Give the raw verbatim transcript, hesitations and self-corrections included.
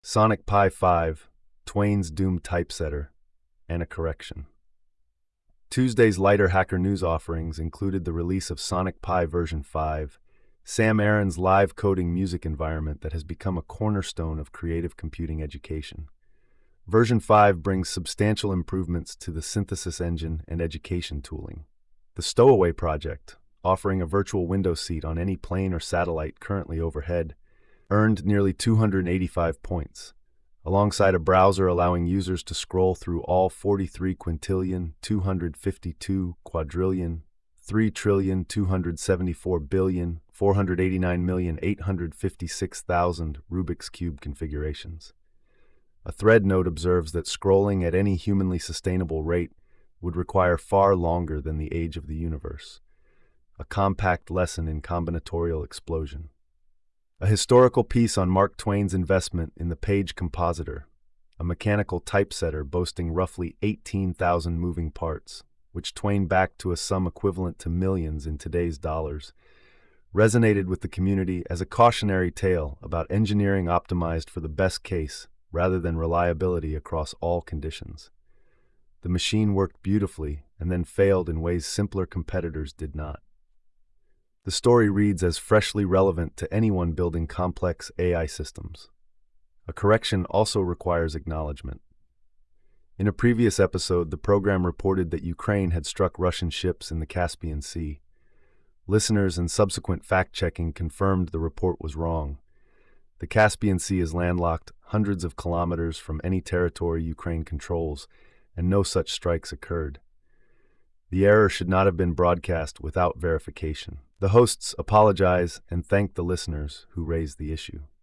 Sonic Pi five, Twain's doomed typesetter, and a correction. Tuesday's lighter Hacker News offerings included the release of Sonic Pi version five, Sam Aaron's live coding music environment that has become a cornerstone of creative computing education. Version five brings substantial improvements to the synthesis engine and education tooling. The Stowaway project, offering a virtual window seat on any plane or satellite currently overhead, earned nearly two hundred eighty-five points, alongside a browser allowing users to scroll through all forty-three quintillion, two hundred fifty-two quadrillion, three trillion, two hundred seventy-four billion, four hundred eighty-nine million, eight hundred fifty-six thousand Rubik's Cube configurations. A thread note observes that scrolling at any humanly sustainable rate would require far longer than the age of the universe. A compact lesson in combinatorial explosion. A historical piece on Mark Twain's investment in the Page Compositor, a mechanical typesetter boasting roughly eighteen thousand moving parts, which Twain backed to a sum equivalent to millions in today's dollars, resonated with the community as a cautionary tale about engineering optimized for the best case rather than reliability across all conditions. The machine worked beautifully and then failed in ways simpler competitors did not. The story reads as freshly relevant to anyone building complex A I systems. A correction also requires acknowledgement. In a previous episode, the program reported that Ukraine had struck Russian ships in the Caspian Sea. Listeners and subsequent fact-checking confirmed the report was wrong. The Caspian Sea is landlocked hundreds of kilometers from any territory Ukraine controls, and no such strikes occurred. The error should not have been broadcast without verification. The hosts apologize and thank the listeners who raised the issue.